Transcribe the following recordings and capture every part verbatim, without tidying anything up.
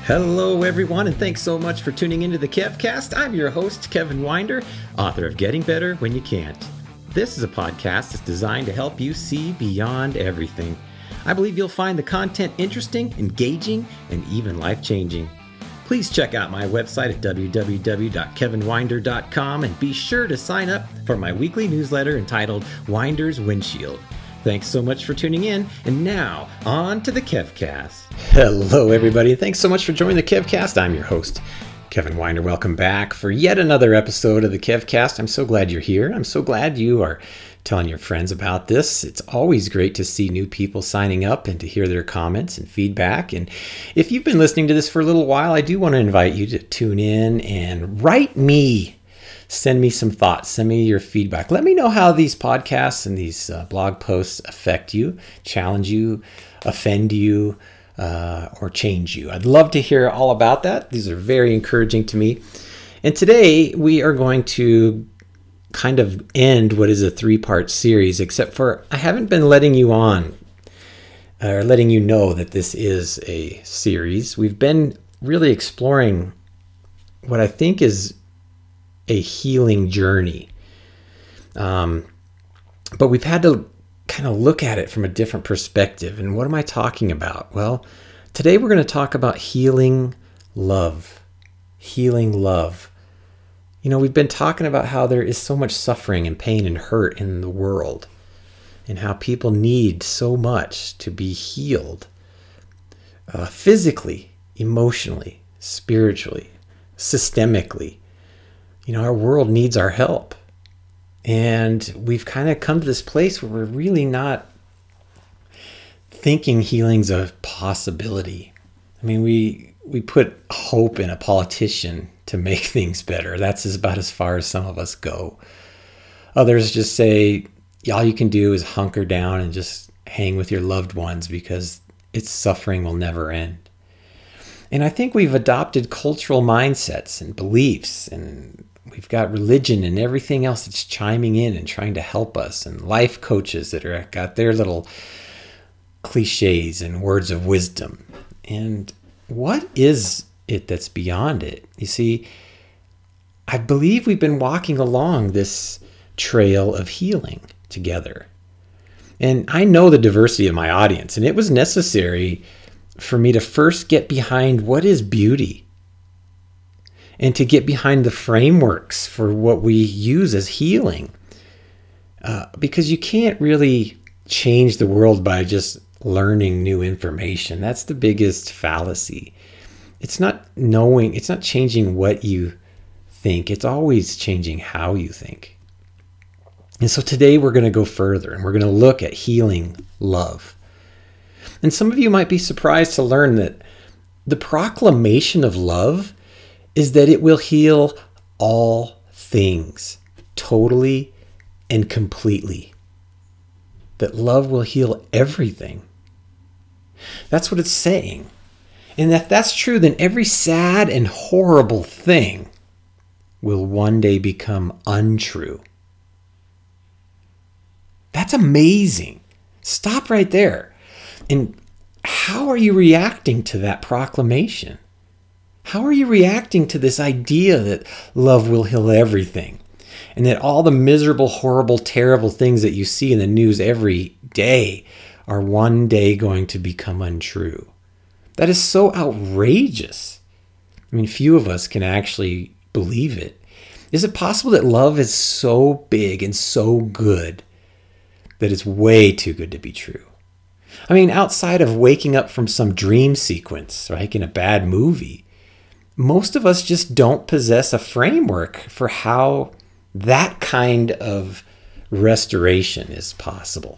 Hello, everyone, and thanks so much for tuning into the KevCast. I'm your host, Kevin Winder, author of Getting Better When You Can't. This is a podcast that's designed to help you see beyond everything. I believe you'll find the content interesting, engaging, and even life-changing. Please check out my website at w w w dot kevin winder dot com and be sure to sign up for my weekly newsletter entitled Winder's Windshield. Thanks so much for tuning in, and now, on to the KevCast. Hello, everybody. Thanks so much for joining the KevCast. I'm your host, Kevin Winder. Welcome back for yet another episode of the KevCast. I'm so glad you're here. I'm so glad you are telling your friends about this. It's always great to see new people signing up and to hear their comments and feedback. And if you've been listening to this for a little while, I do want to invite you to tune in and write me. Send me some thoughts. Send me your feedback. Let me know how these podcasts and these uh, blog posts affect you, challenge you, offend you, uh, or change you. I'd love to hear all about that. These are very encouraging to me. And today we are going to kind of end what is a three-part series, except for I haven't been letting you on or letting you know that this is a series. We've been really exploring what I think is a healing journey. Um, but we've had to kind of look at it from a different perspective. And what am I talking about? Well, today we're going to talk about healing love. Healing love. You know, we've been talking about how there is so much suffering and pain and hurt in the world, and how people need so much to be healed uh, physically, emotionally, spiritually, systemically. You know, our world needs our help. And we've kind of come to this place where we're really not thinking healing's a possibility. I mean, we we put hope in a politician to make things better. That's about as far as some of us go. Others just say, all you can do is hunker down and just hang with your loved ones because its suffering will never end. And I think we've adopted cultural mindsets and beliefs, and we've got religion and everything else that's chiming in and trying to help us, and life coaches that are got their little cliches and words of wisdom. And what is it that's beyond it? You see, I believe we've been walking along this trail of healing together. And I know the diversity of my audience, and it was necessary for me to first get behind what is beauty, and to get behind the frameworks for what we use as healing. Uh, because you can't really change the world by just learning new information. That's the biggest fallacy. It's not knowing, it's not changing what you think. It's always changing how you think. And so today we're going to go further, and we're going to look at healing love. And some of you might be surprised to learn that the proclamation of love is that it will heal all things, totally and completely. That love will heal everything. That's what it's saying. And if that's true, then every sad and horrible thing will one day become untrue. That's amazing. Stop right there. And how are you reacting to that proclamation? How are you reacting to this idea that love will heal everything, and that all the miserable, horrible, terrible things that you see in the news every day are one day going to become untrue? That is so outrageous. I mean, few of us can actually believe it. Is it possible that love is so big and so good that it's way too good to be true? I mean, outside of waking up from some dream sequence, like in a bad movie, most of us just don't possess a framework for how that kind of restoration is possible.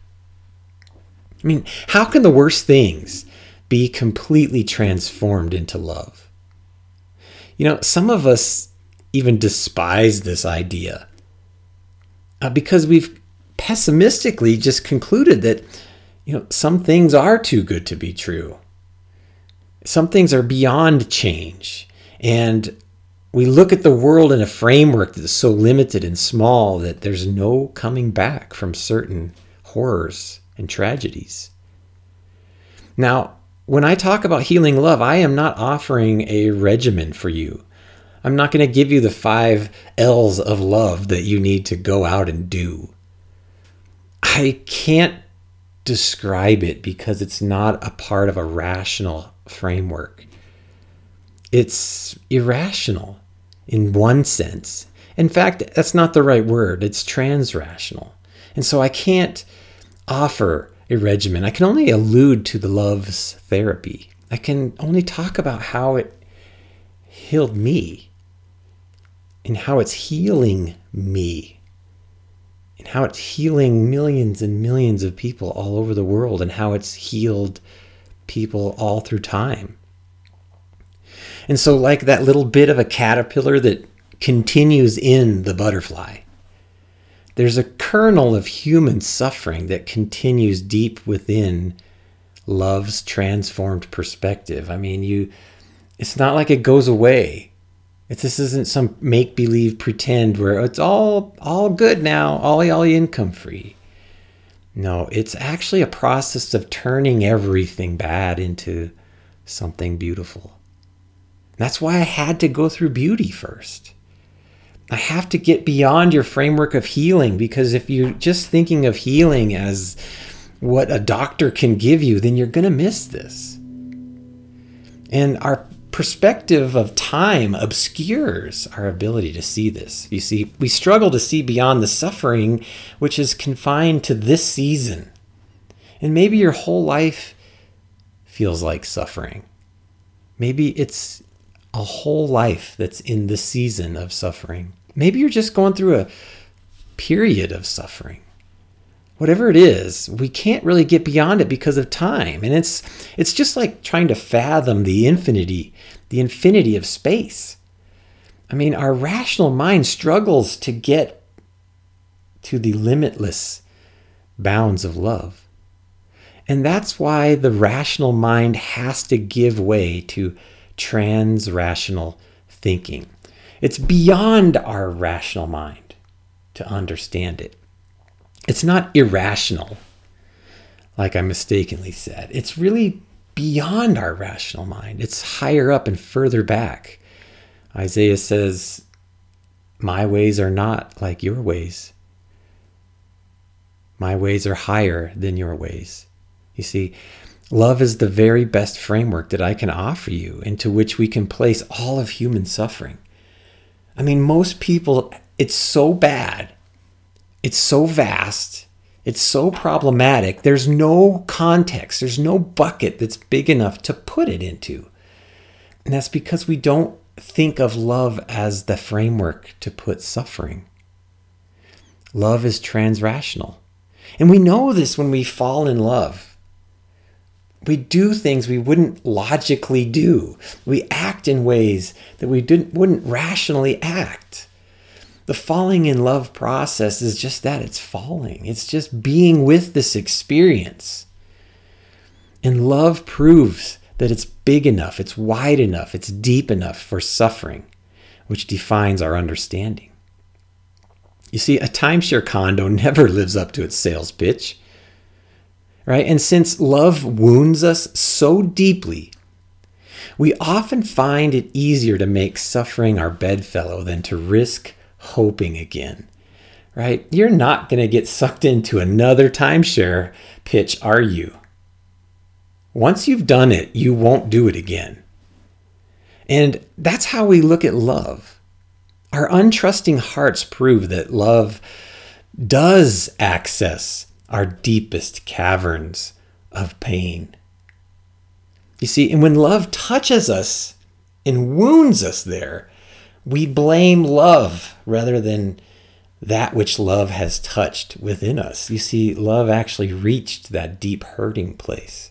I mean, how can the worst things be completely transformed into love? You know, some of us even despise this idea uh, because we've pessimistically just concluded that, you know, some things are too good to be true. Some things are beyond change, and we look at the world in a framework that is so limited and small that there's no coming back from certain horrors and tragedies. Now, when I talk about healing love, I am not offering a regimen for you. I'm not going to give you the five L's of love that you need to go out and do. I can't describe it because it's not a part of a rational framework. It's irrational in one sense. In fact, that's not the right word. It's transrational. And so I can't offer a regimen. I can only allude to the love's therapy. I can only talk about how it healed me and how it's healing me and how it's healing millions and millions of people all over the world and how it's healed people all through time. And so like that little bit of a caterpillar that continues in the butterfly, there's a kernel of human suffering that continues deep within love's transformed perspective. I mean, you, it's not like it goes away. It's, this isn't some make-believe pretend where it's all all good now, all, all income free. No, it's actually a process of turning everything bad into something beautiful. That's why I had to go through beauty first. I have to get beyond your framework of healing, because if you're just thinking of healing as what a doctor can give you, then you're going to miss this. And our perspective of time obscures our ability to see this. You see, we struggle to see beyond the suffering, which is confined to this season. And maybe your whole life feels like suffering. Maybe it's a whole life that's in the season of suffering. Maybe you're just going through a period of suffering. Whatever it is, we can't really get beyond it because of time. And it's it's just like trying to fathom the infinity, the infinity of space. I mean, our rational mind struggles to get to the limitless bounds of love. And that's why the rational mind has to give way to trans-rational thinking. It's beyond our rational mind to understand it. It's not irrational, like I mistakenly said. It's really beyond our rational mind. It's higher up and further back. Isaiah says, my ways are not like your ways. My ways are higher than your ways. You see, love is the very best framework that I can offer you, into which we can place all of human suffering. I mean, most people, it's so bad. It's so vast. It's so problematic. There's no context. There's no bucket that's big enough to put it into. And that's because we don't think of love as the framework to put suffering. Love is transrational. And we know this when we fall in love. We do things we wouldn't logically do. We act in ways that we didn't, wouldn't rationally act. The falling in love process is just that. It's falling. It's just being with this experience. And love proves that it's big enough, it's wide enough, it's deep enough for suffering, which defines our understanding. You see, a timeshare condo never lives up to its sales pitch, right? And since love wounds us so deeply, we often find it easier to make suffering our bedfellow than to risk hoping again, right? You're not going to get sucked into another timeshare pitch, are you? Once you've done it, you won't do it again. And that's how we look at love. Our untrusting hearts prove that love does access our deepest caverns of pain. You see, and when love touches us and wounds us there, we blame love rather than that which love has touched within us. You see, love actually reached that deep hurting place.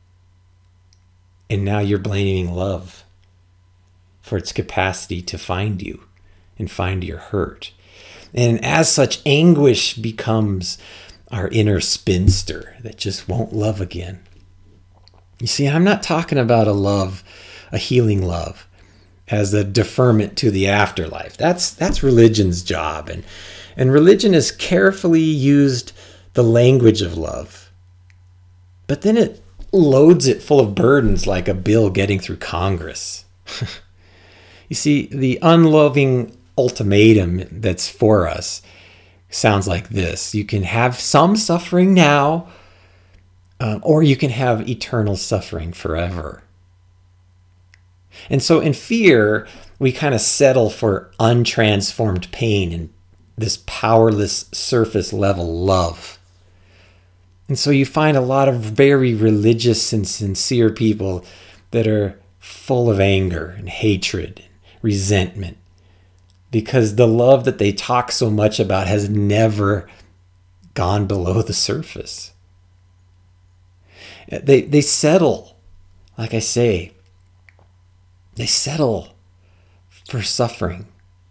And now you're blaming love for its capacity to find you and find your hurt. And as such, anguish becomes our inner spinster that just won't love again. You see, I'm not talking about a love, a healing love, as a deferment to the afterlife. That's that's religion's job. And, and religion has carefully used the language of love. But then it loads it full of burdens like a bill getting through Congress. You see, the unloving ultimatum that's for us sounds like this. You can have some suffering now, um, or you can have eternal suffering forever. And so in fear, we kind of settle for untransformed pain and this powerless surface level love. And so you find a lot of very religious and sincere people that are full of anger and hatred and resentment, because the love that they talk so much about has never gone below the surface. They, they settle, like I say, they settle for suffering.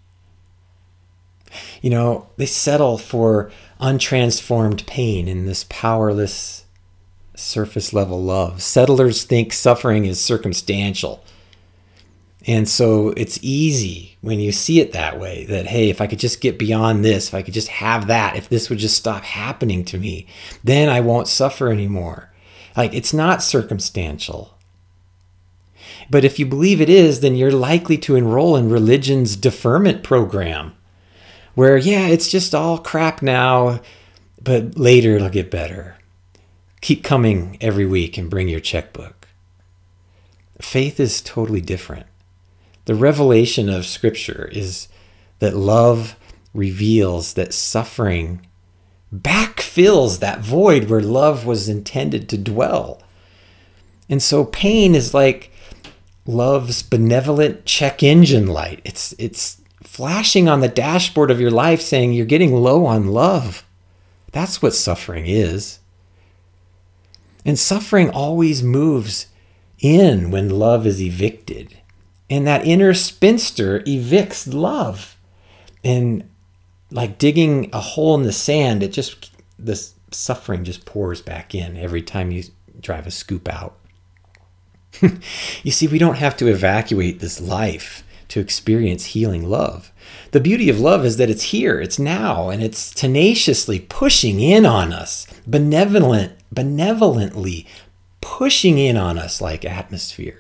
You know, they settle for untransformed pain in this powerless surface level love. Settlers think suffering is circumstantial. And so it's easy when you see it that way, that, hey, if I could just get beyond this, if I could just have that, if this would just stop happening to me, then I won't suffer anymore. Like, it's not circumstantial. But if you believe it is, then you're likely to enroll in religion's deferment program, where, yeah, it's just all crap now, but later it'll get better. Keep coming every week and bring your checkbook. Faith is totally different. The revelation of Scripture is that love reveals that suffering backfills that void where love was intended to dwell. And so pain is like love's benevolent check engine light. It's it's flashing on the dashboard of your life saying you're getting low on love. That's what suffering is. And suffering always moves in when love is evicted. And that inner spinster evicts love. And like digging a hole in the sand, it just, the suffering just pours back in every time you drive a scoop out. You see, we don't have to evacuate this life to experience healing love. The beauty of love is that it's here, it's now, and it's tenaciously pushing in on us, benevolent, benevolently pushing in on us like atmosphere.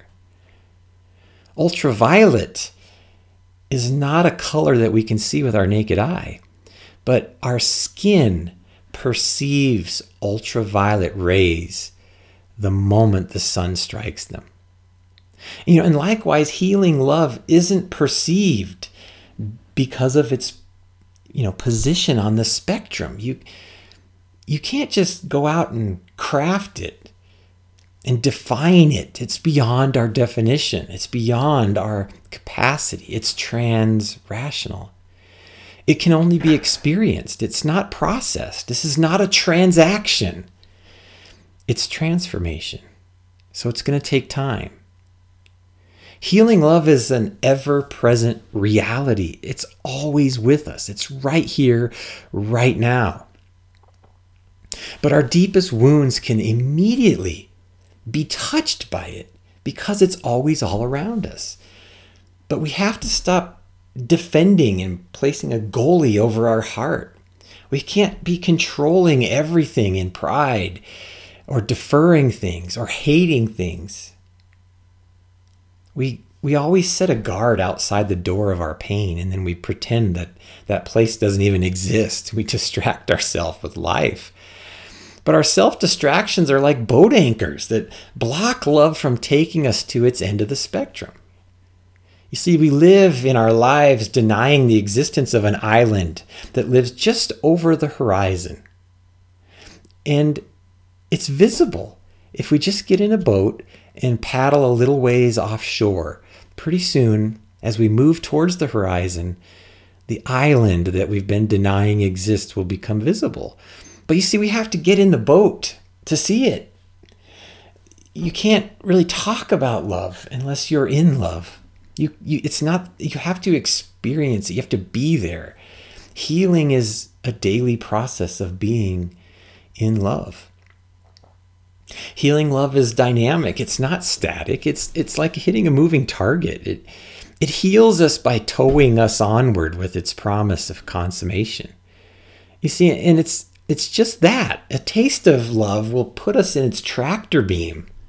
Ultraviolet is not a color that we can see with our naked eye, but our skin perceives ultraviolet rays the moment the sun strikes them. You know, and likewise, healing love isn't perceived because of its, you know, position on the spectrum. You, you can't just go out and craft it and define it. It's beyond our definition. It's beyond our capacity. It's trans-rational. It can only be experienced. It's not processed. This is not a transaction. It's transformation. So it's going to take time. Healing love is an ever-present reality. It's always with us. It's right here, right now. But our deepest wounds can immediately be touched by it because it's always all around us. But we have to stop defending and placing a goalie over our heart. We can't be controlling everything in pride or deferring things or hating things. We we always set a guard outside the door of our pain, and then we pretend that that place doesn't even exist. We distract ourselves with life. But our self-distractions are like boat anchors that block love from taking us to its end of the spectrum. You see, we live in our lives denying the existence of an island that lives just over the horizon. And it's visible. If we just get in a boat and paddle a little ways offshore, pretty soon, as we move towards the horizon, the island that we've been denying exists will become visible. But you see, we have to get in the boat to see it. You can't really talk about love unless you're in love. You, you, it's not, you have to experience it. You have to be there. Healing is a daily process of being in love. Healing love is dynamic. It's not static. It's it's like hitting a moving target. It it heals us by towing us onward with its promise of consummation. You see, and it's it's just that. A taste of love will put us in its tractor beam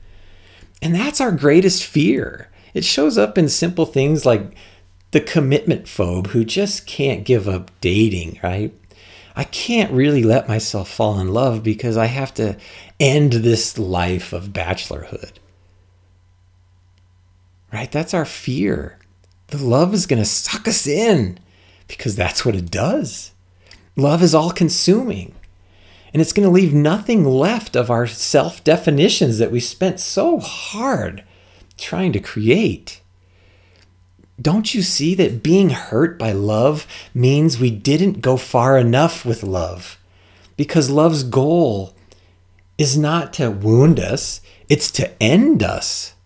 And that's our greatest fear. It shows up in simple things like the commitment phobe who just can't give up dating, right? I can't really let myself fall in love because I have to end this life of bachelorhood. Right? That's our fear. The love is going to suck us in because that's what it does. Love is all consuming. And it's going to leave nothing left of our self-definitions that we spent so hard trying to create. Don't you see that being hurt by love means we didn't go far enough with love? Because love's goal is not to wound us, it's to end us.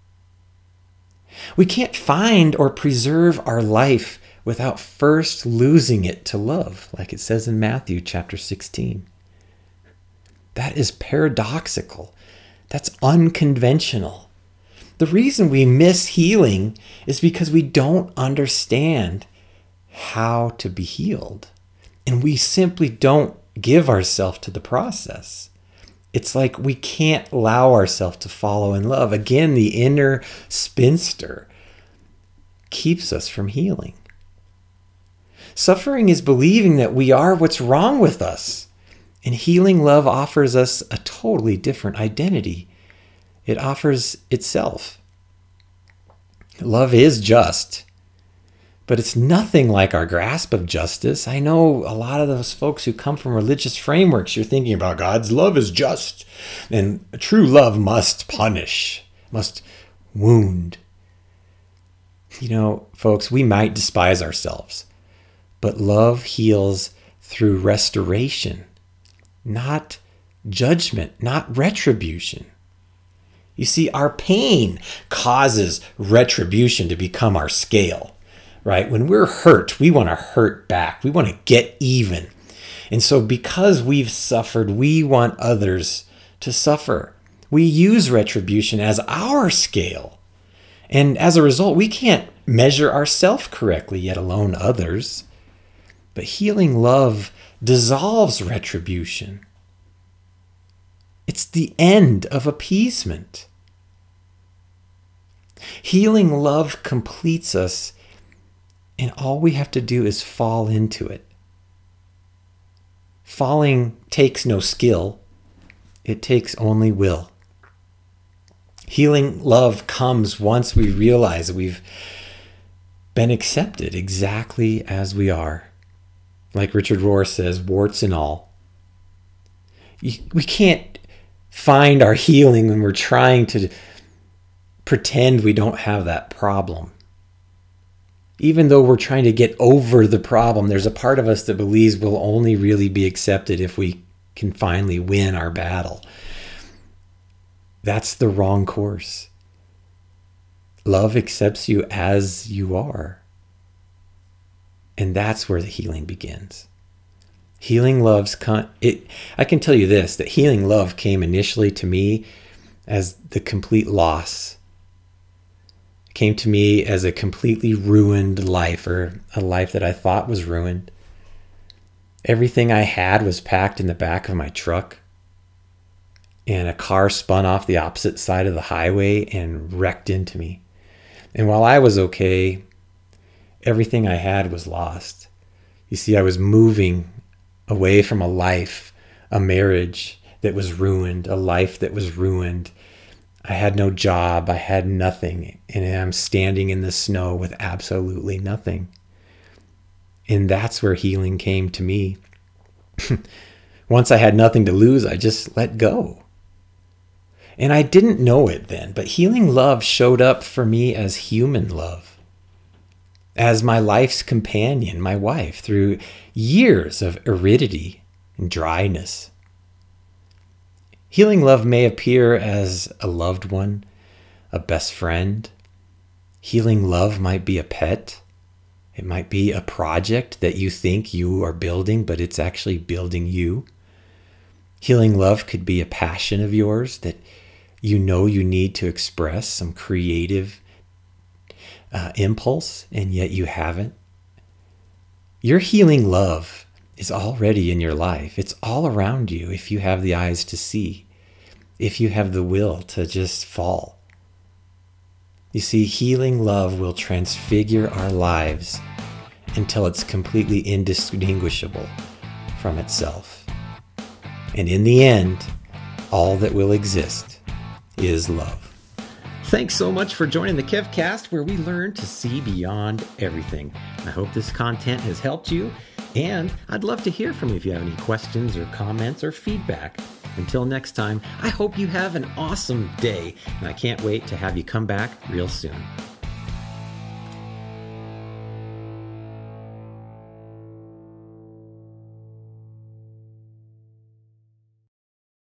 We can't find or preserve our life without first losing it to love, like it says in Matthew chapter sixteen. That is paradoxical. That's unconventional. The reason we miss healing is because we don't understand how to be healed. And we simply don't give ourselves to the process. It's like we can't allow ourselves to follow in love. Again, the inner spinster keeps us from healing. Suffering is believing that we are what's wrong with us. And healing love offers us a totally different identity. It offers itself. Love is just, but it's nothing like our grasp of justice. I know a lot of those folks who come from religious frameworks, you're thinking about God's love is just, and true love must punish, must wound. You know, folks, we might despise ourselves, but love heals through restoration, not judgment, not retribution. You see, our pain causes retribution to become our scale, right? When we're hurt, we want to hurt back. We want to get even. And so because we've suffered, we want others to suffer. We use retribution as our scale. And as a result, we can't measure ourselves correctly, yet alone others. But healing love dissolves retribution. It's the end of appeasement. Healing love completes us, and all we have to do is fall into it. Falling takes no skill. It takes only will. Healing love comes once we realize we've been accepted exactly as we are. Like Richard Rohr says, warts and all. We can't find our healing when we're trying to pretend we don't have that problem. Even though we're trying to get over the problem, there's a part of us that believes we'll only really be accepted if we can finally win our battle. That's the wrong course. Love accepts you as you are. And that's where the healing begins. Healing love's con- it. I can tell you this, that healing love came initially to me as the complete loss. It came to me as a completely ruined life, or a life that I thought was ruined. Everything I had was packed in the back of my truck, and a car spun off the opposite side of the highway and wrecked into me. And while I was okay, everything I had was lost. You see, I was moving away from a life, a marriage that was ruined, a life that was ruined. I had no job, I had nothing, and I'm standing in the snow with absolutely nothing. And that's where healing came to me. Once I had nothing to lose, I just let go. And I didn't know it then, but healing love showed up for me as human love, as my life's companion, my wife, through years of aridity and dryness. Healing love may appear as a loved one, a best friend. Healing love might be a pet. It might be a project that you think you are building, but it's actually building you. Healing love could be a passion of yours that you know you need to express, some creative uh, impulse, and yet you haven't. Your healing love is already in your life. It's all around you if you have the eyes to see, if you have the will to just fall. You see, healing love will transfigure our lives until it's completely indistinguishable from itself. And in the end, all that will exist is love. Thanks so much for joining the KevCast, where we learn to see beyond everything. I hope this content has helped you, and I'd love to hear from you if you have any questions or comments or feedback. Until next time, I hope you have an awesome day, and I can't wait to have you come back real soon.